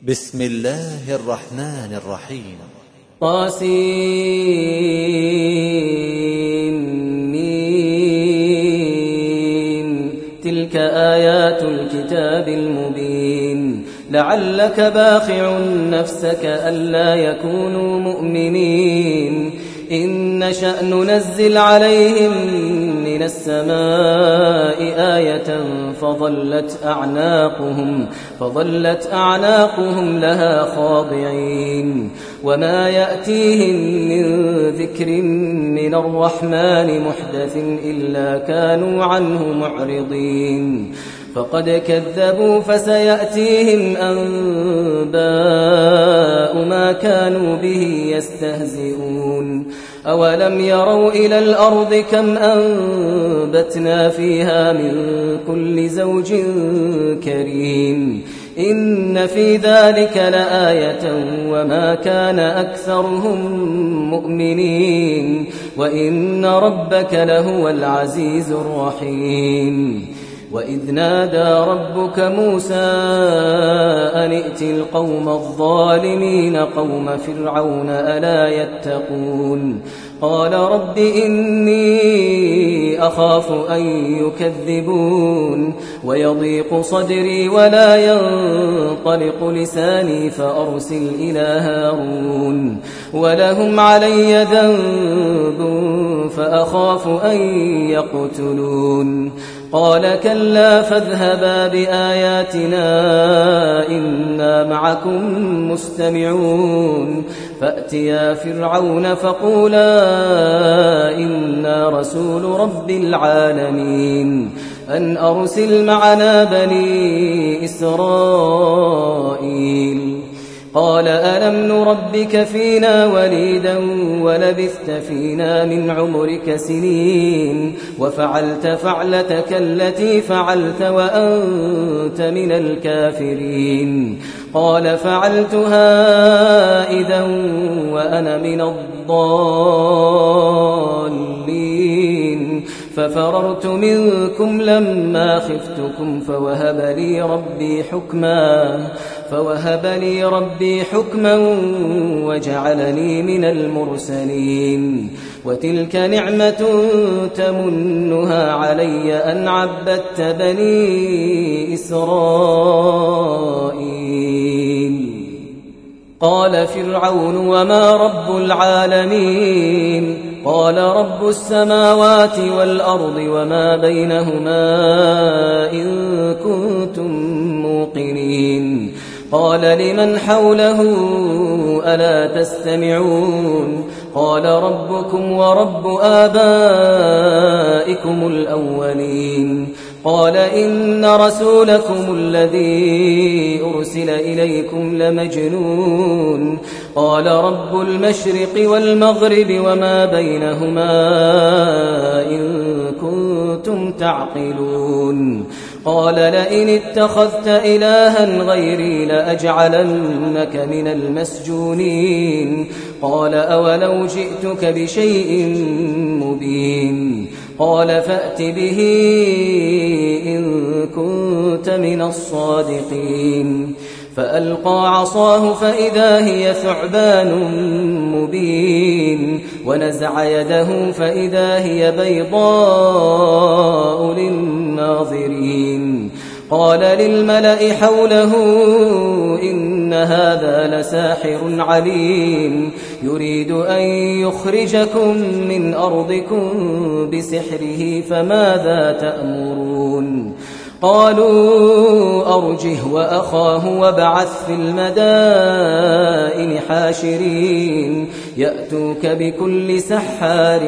بسم الله الرحمن الرحيم. طاسين. تلك آيات الكتاب المبين. لعلك باخع نفسك ألا يكونوا مؤمنين إن نشأ ننزل عليهم من السماء آية فظلت أعناقهم لها خاضعين وما يأتيهم من ذكر من الرحمن محدث إلا كانوا عنه معرضين فقد كذبوا فسيأتيهم أنباء ما كانوا به يستهزئون أولم يروا إلى الأرض كم أنبتنا فيها من كل زوج كريم إن في ذلك لآية وما كان أكثرهم مؤمنين وإن ربك لهو العزيز الرحيم وإذ نادى ربك موسى أن ائت القوم الظالمين قوم فرعون ألا يتقون قال رب إني أخاف أن يكذبون ويضيق صدري ولا ينطلق لساني فأرسل إلى هارون ولهم علي ذنب فأخاف أن يقتلون قال كلا فاذهبا بآياتنا إنا معكم مستمعون فأتيا فرعون فقولا إنا رسول رب العالمين أن أرسل معنا بني إسرائيل قال ألم نربك فينا وليدا ولبثت فينا من عمرك سنين وفعلت فعلتك التي فعلت وأنت من الكافرين قال فعلتها إذا وأنا من الضالين ففررت منكم لما خفتكم فوهب لي ربي حكما وجعلني من المرسلين وتلك نعمة تمنها علي أن عبدت بني إسرائيل قال فرعون وما رب العالمين قال رب السماوات والأرض وما بينهما إن كنتم موقنين قال لمن حوله ألا تستمعون قال ربكم ورب آبائكم الأولين قال إن رسولكم الذي أرسل إليكم لمجنون قال رب المشرق والمغرب وما بينهما إن كنتم تعقلون قال لئن اتخذت إلها غيري لأجعلنك من المسجونين قال أولو جئتك بشيء مبين قال فأت به إن كنت من الصادقين فألقى عصاه فإذا هي ثعبان مبين ونزع يده فإذا هي بيضاء للناظرين قال للملأ حوله إن هذا لساحر عليم يريد أن يخرجكم من أرضكم بسحره فماذا تأمرون قالوا أرجه وأخاه وابعث في المدائن حاشرين يأتوك بكل سحار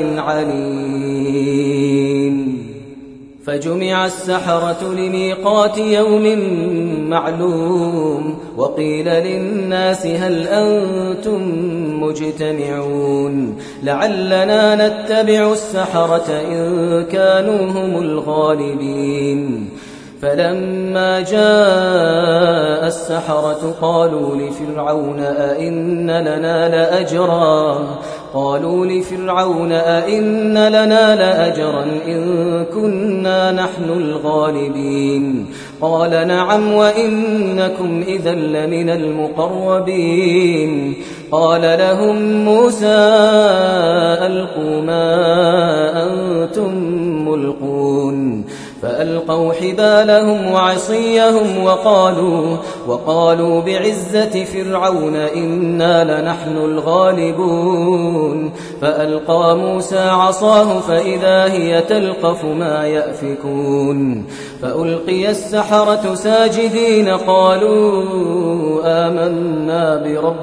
عليم فجمع السحرة لميقات يوم معلوم وقيل للناس هل أنتم مجتمعون لعلنا نتبع السحرة إن كانوا هم الغالبين فلما جاء السحرة قالوا لفرعون أئن لنا لأجرا قالوا لفرعون أئن لنا لأجرا إن كنا نحن الغالبين قال نعم وإنكم إذا لمن المقربين قال لهم موسى ألقوا ما أنتم ملقون فألقوا حبالهم وعصيهم وقالوا بعزة فرعون إنا لنحن الغالبون فألقى موسى عصاه فإذا هي تلقف ما يأفكون فألقي السحرة ساجدين قالوا آمنا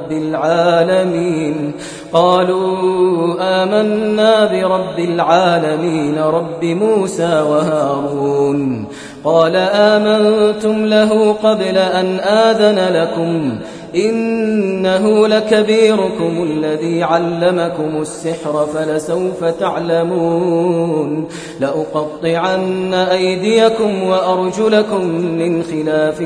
برب العالمين رب موسى وهارون قال آمنتم له قبل أن آذن لكم إنه لكبيركم الذي علمكم السحر فلسوف تعلمون لأقطعن أيديكم وأرجلكم من خلاف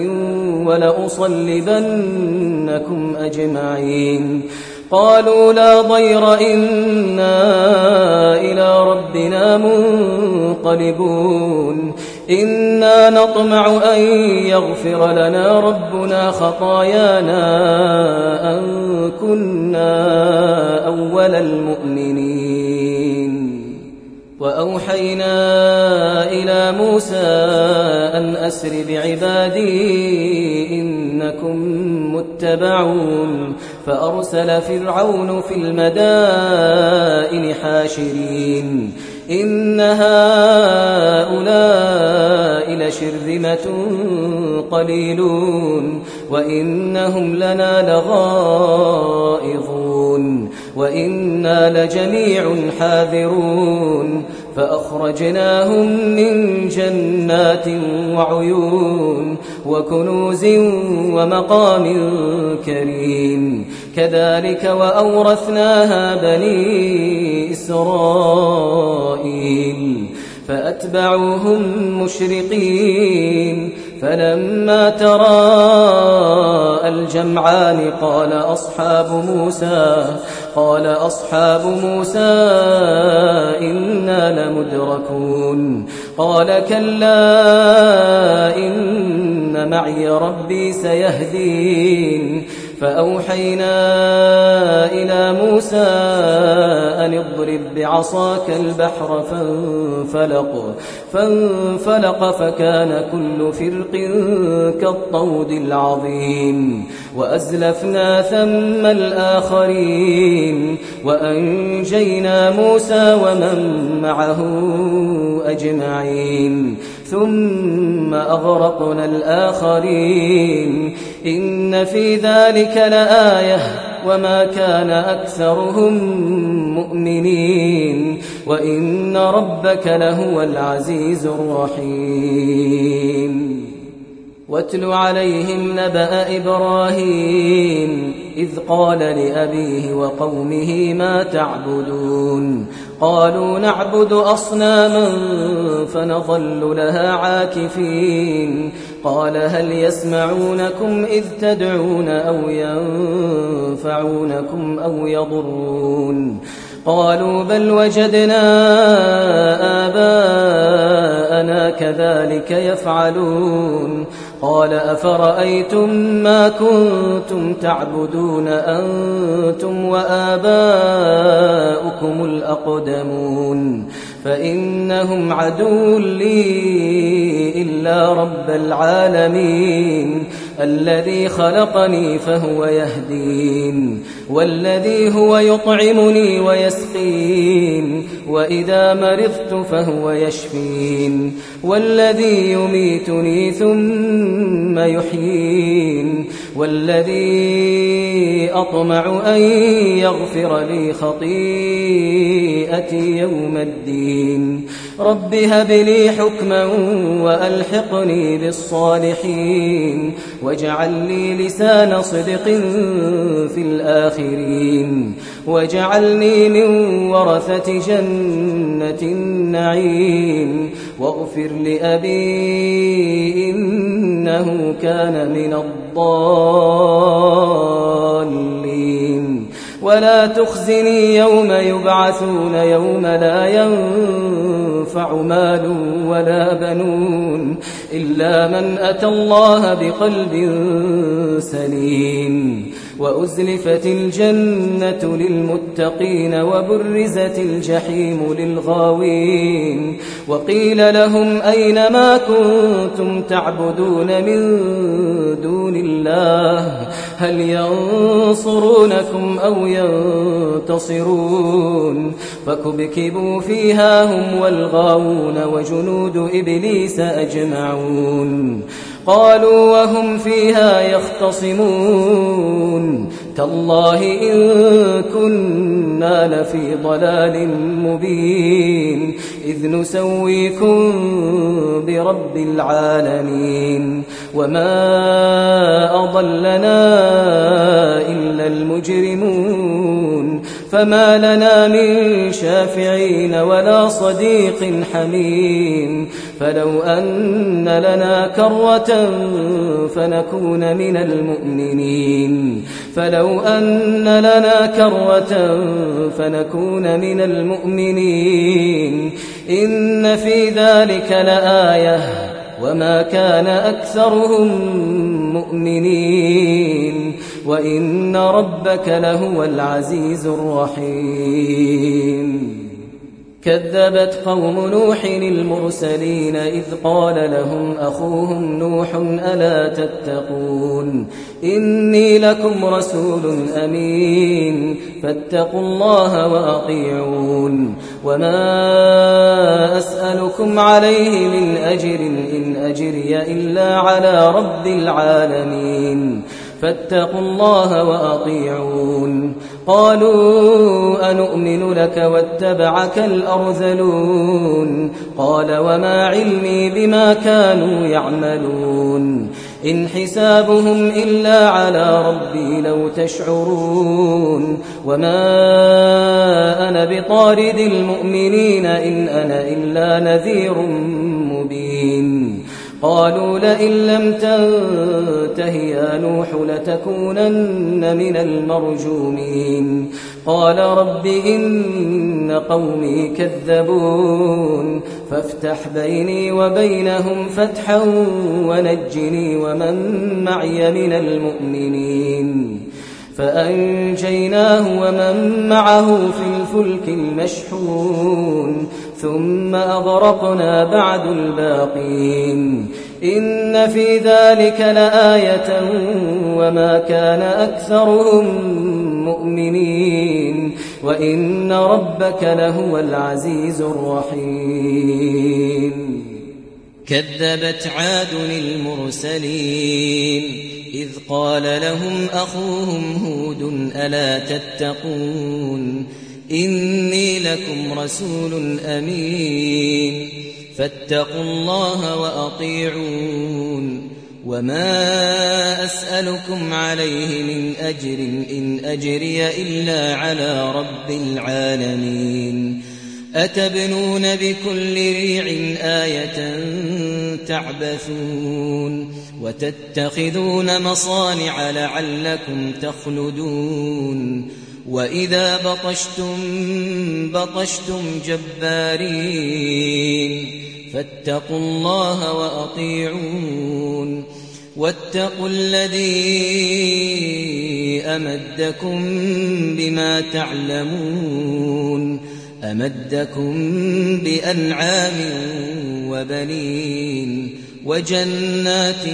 ولأصلبنكم أجمعين قالوا لا ضير إنا إلى ربنا منقلبون إنا نطمع أن يغفر لنا ربنا خطايانا أن كنا أول المؤمنين وأوحينا إلى موسى أن أسر بعبادي إنكم متبعون فأرسل فرعون في المدائن حاشرين إن هؤلاء لشرذمة قليلون وإنهم لنا لغائظون وإنا لجميع حاذرون فأخرجناهم من جنات وعيون وكنوز ومقام كريم كذلك وأورثناها بني إسرائيل فأتبعوهم مشرقين فلما تراءى الجمعان قال أصحاب موسى إنا لمدركون قال كلا إن معي ربي سيهدين فأوحينا إلى موسى أن اضرب بعصاك البحر فانفلق فكان كل فرق كالطود العظيم وأزلفنا ثم الآخرين وأنجينا موسى ومن معه أجمعين ثم أغرقنا الآخرين إن في ذلك لآية وما كان أكثرهم مؤمنين وإن ربك لهو العزيز الرحيم واتل عليهم نبأ إبراهيم إذ قال لأبيه وقومه ما تعبدون قالوا نعبد أصناما فنظل لها عاكفين قال هل يسمعونكم إذ تدعون أو ينفعونكم أو يضرون قالوا بل وجدنا آباءنا كذلك يفعلون قال أفرأيتم ما كنتم تعبدون أنتم وآباؤكم الأقدمون فإنهم عدو لي إلا رب العالمين الذي خلقني فهو يهدين والذي هو يطعمني ويسقين وإذا مرضت فهو يشفين والذي يميتني ثم يحيين والذي أطمع أن يغفر لي خطيئتي يوم الدين رب هب لي حكما وألحقني بالصالحين واجعل لي لسان صدق في الآخرين واجعلني من ورثة جنة النعيم واغفر لأبي إنه كان من الضالين ولا تخزني يوم يبعثون يوم لا ينفع مال ولا بنون إلا من أتى الله بقلب سليم. وأزلفت الجنة للمتقين وبرزت الجحيم للغاوين وقيل لهم أين ما كنتم تعبدون من دون الله هل ينصرونكم أو ينتصرون فكبكبوا فيها هم والغاوون وجنود إبليس أجمعون قالوا وهم فيها يختصمون تالله إن كنا لفي ضلال مبين إذ نسويكم برب العالمين وما أضلنا إلا المجرمون فما لنا من شافعين ولا صديق حميم فلو أن لنا كرة فنكون من المؤمنين إن في ذلك لآية وما كان أكثرهم مؤمنين وإن ربك لهو العزيز الرحيم. كذبت قوم نوح المرسلين إذ قال لهم أخوهم نوح ألا تتقون إني لكم رسول أمين فاتقوا الله وأطيعون وما أسألكم عليه من أجر إن أجري إلا على رب العالمين فاتقوا الله وأطيعون قالوا أنؤمن لك واتبعك الأرذلون قال وما علمي بما كانوا يعملون إن حسابهم إلا على ربي لو تشعرون وما أنا بطارد المؤمنين إن أنا إلا نذير مبين قالوا لئن لم تنته يا نوح لتكونن من المرجومين قال رب إن قومي كذبون فافتح بيني وبينهم فتحا ونجني ومن معي من المؤمنين فأنجيناه ومن معه في الفلك المشحون ثم أغرقنا بعد الباقين إن في ذلك لآية وما كان أكثرهم مؤمنين وإن ربك لهو العزيز الرحيم. كذبت عاد المرسلين إذ قال لهم أخوهم هود ألا تتقون إني لكم رسول أمين فاتقوا الله وأطيعون وما أسألكم عليه من أجر إن أجري إلا على رب العالمين أتبنون بكل ريع آية تعبثون وتتخذون مصانع لعلكم تخلدون وإذا بطشتم جبارين فاتقوا الله وأطيعون واتقوا الذي أمدكم بما تعلمون أمدكم بأنعام وبنين وجنات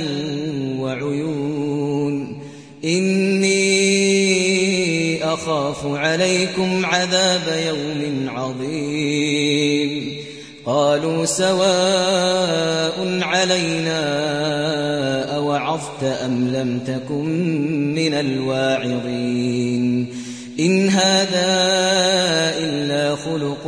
وعيون إني أخاف عليكم عذاب يوم عظيم قالوا سواء علينا أوعظت أم لم تكن من الواعظين إن هذا إلا خلق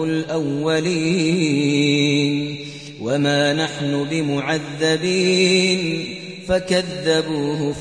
الأولين وما نحن بمعذبين فكذبوه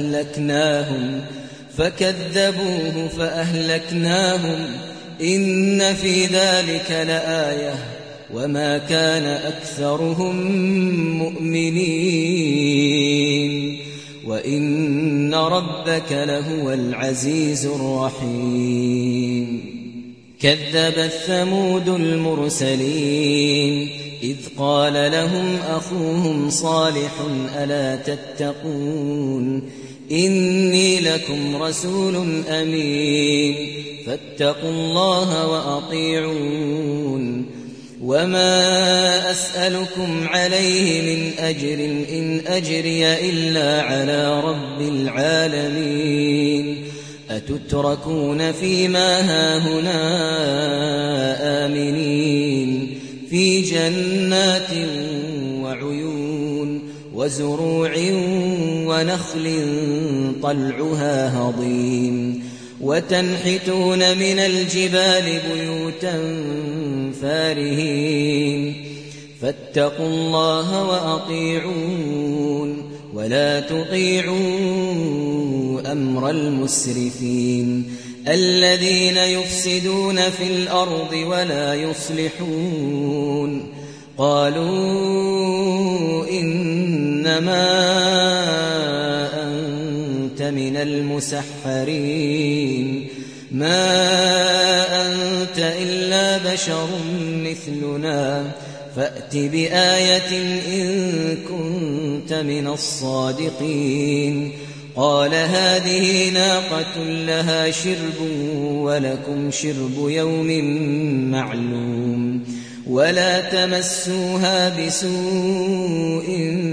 فأهلكناهم إن في ذلك لآية وما كان أكثرهم مؤمنين وإن ربك لهو العزيز الرحيم كذبت ثمود المرسلين إذ قال لهم أخوهم صالح ألا تتقون إني لكم رسول أمين فاتقوا الله وأطيعون وما أسألكم عليه من أجر إن أجري إلا على رب العالمين أتتركون فيما هاهنا آمنين في جنات وعيون وزروع ونخل طلعها هضيم وتنحتون من الجبال بيوتا فارهين فاتقوا الله وأطيعون ولا تطيعوا أمر المسرفين الذين يفسدون في الأرض ولا يصلحون قالوا إنما أنت من المسحرين ما أنت إلا بشر مثلنا فأت بآية إن كنت من الصادقين قال هذه ناقة لها شرب ولكم شرب يوم معلوم ولا تمسوها بسوء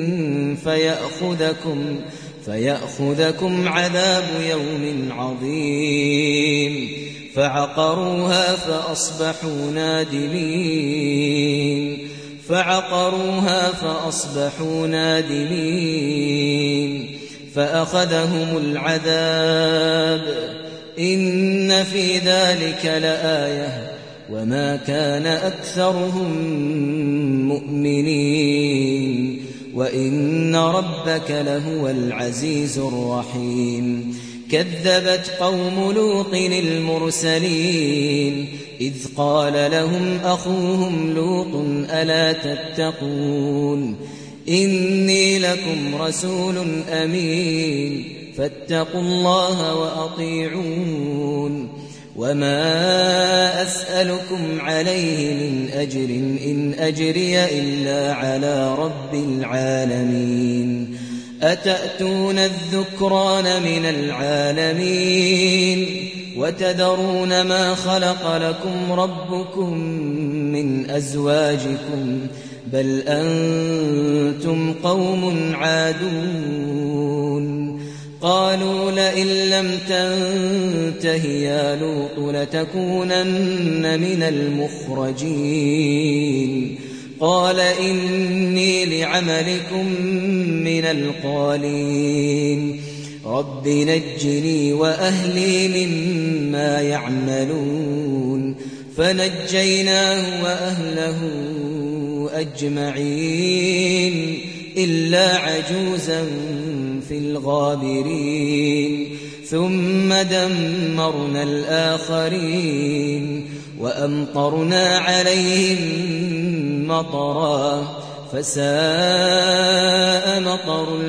فيأخذكم عذاب يوم عظيم فعقروها فأصبحوا نادمين فأخذهم العذاب إن في ذلك لآية وما كان أكثرهم مؤمنين وإن ربك لهو العزيز الرحيم كذبت قوم لوط المرسلين إذ قال لهم أخوهم لوط ألا تتقون إني لكم رسول أمين فاتقوا الله وأطيعون وما أسألكم عليه من أجر إن أجري إلا على رب العالمين أتأتون الذكران من العالمين وتذرون ما خلق لكم ربكم من أزواجكم بل أنتم قوم عادون قالوا لئن لم تنته يا لوط لتكونن من المخرجين قال إني لعملكم من القالين رب نجني وأهلي مما يعملون فنجيناه وأهله أجمعين إلا عجوزا في الغابرين ثم دمرنا الآخرين وأمطرنا عليهم مطرا فساء مطر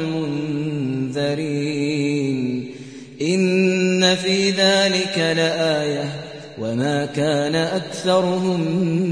المنذرين إن في ذلك لآية وما كان أكثرهم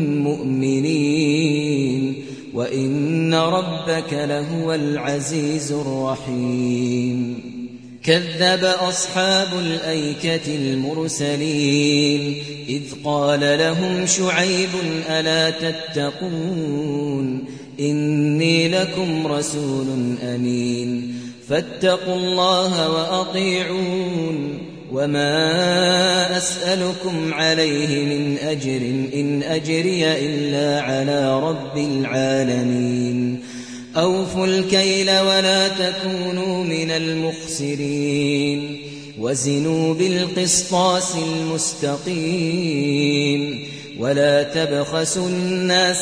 مؤمنين وإن ربك لهو العزيز الرحيم كذب أصحاب الأيكة المرسلين إذ قال لهم شعيب ألا تتقون إني لكم رسول أمين فاتقوا الله وأطيعون وما أسألكم عليه من أجر إن أجري إلا على رب العالمين أوفوا الكيل ولا تكونوا من المخسرين وزنوا بالقسطاس المستقيم ولا تبخسوا الناس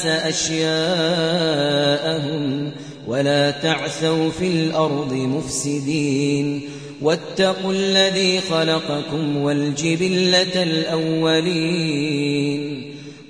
أشياءهم ولا تعثوا في الأرض مفسدين واتقوا الذي خلقكم والجبلة الأولين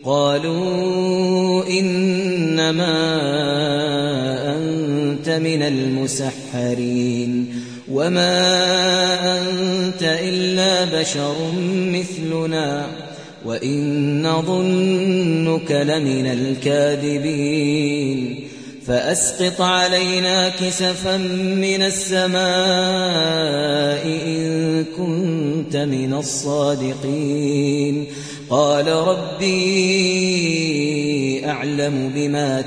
قالوا إنما أنت من المسحرين وما أنت إلا بشر مثلنا وإن نظنك لمن الكاذبين فأسقط علينا كسفا من السماء إن كنت من الصادقين قال ربي أعلم بما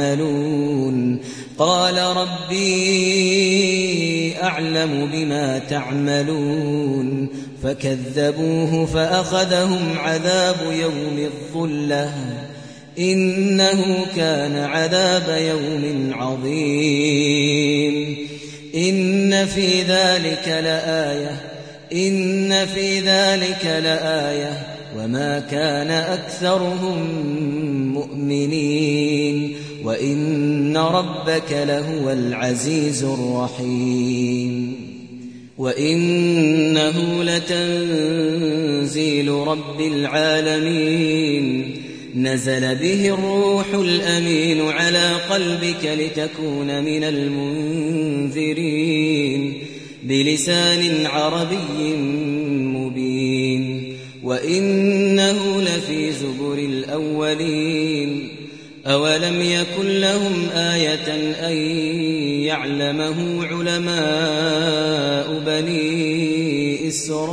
تعملون فكذبوه فأخذهم عذاب يوم الظلة إنه كان عذاب يوم عظيم إن في ذلك لآية وما كان أكثرهم مؤمنين وإن ربك لهو العزيز الرحيم وإنه لتنزيل رب العالمين نزل به الروح الأمين على قلبك لتكون من المنذرين بلسان عربي مبين وإنه لفي زبر الأولين أولم يكن لهم آية أن يعلمه علماء بني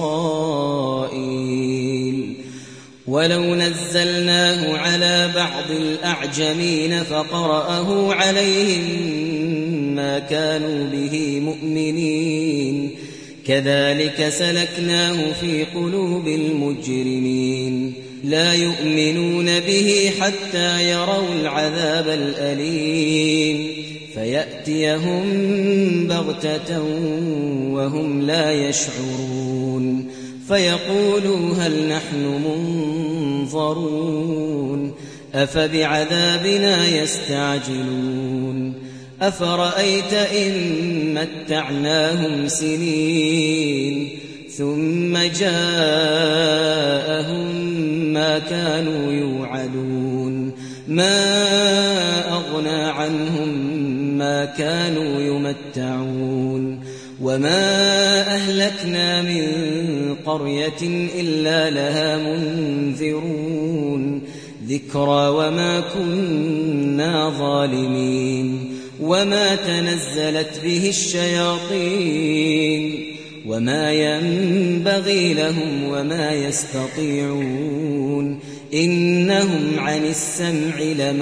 إسرائيل ولو نزلناه على بعض الأعجمين فقرأه عليهم ما كانوا به مؤمنين كذلك سلكناه في قلوب المجرمين لا يؤمنون به حتى يروا العذاب الأليم فيأتيهم بغتة وهم لا يشعرون فيقولوا هل نحن منظرون أفبعذابنا يستعجلون أفرأيت إن متعناهم سنين ثم جاءهم ما كانوا يوعدون ما أغنى عنهم ما كانوا يمتعون وما أهلكنا من قرية إلا لها منذرون ذكرى وما كنا ظالمين وما تنزلت به الشياطين وما ينبغي لهم وما يستطيعون إنهم عن السمع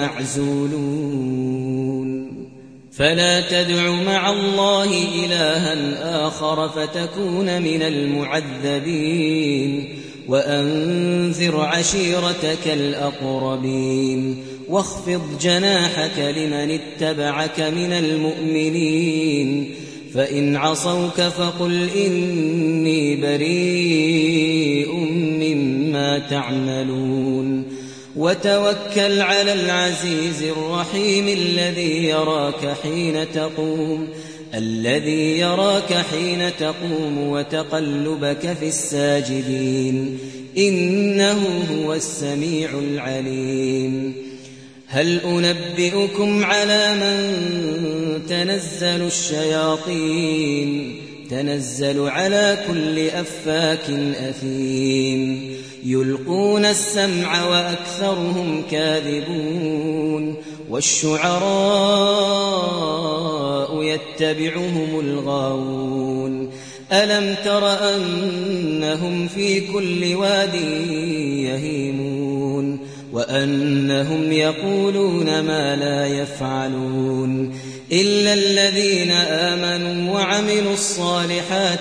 لمعزولون فلا تدع مع الله إلها آخر فتكون من المعذبين وأنذر عشيرتك الأقربين واخفض جناحك لمن اتبعك من المؤمنين فإن عصوك فقل إني بريء مما تعملون وتوكل على العزيز الرحيم الذي يراك حين تقوم وتقلبك في الساجدين إنه هو السميع العليم هل أنبئكم على من تنزل الشياطين تنزل على كل أفاك أثيم يلقون السمع وأكثرهم كاذبون والشعراء يتبعهم الغاوون ألم تر أنهم في كل واد يهيمون وأنهم يقولون ما لا يفعلون إلا الذين آمنوا وعملوا الصالحات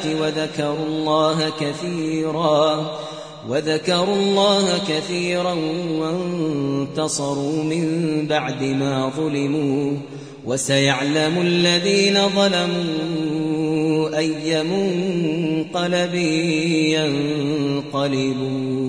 وذكروا الله كثيرا وانتصروا من بعد ما ظلموا وسيعلم الذين ظلموا أي منقلب ينقلبون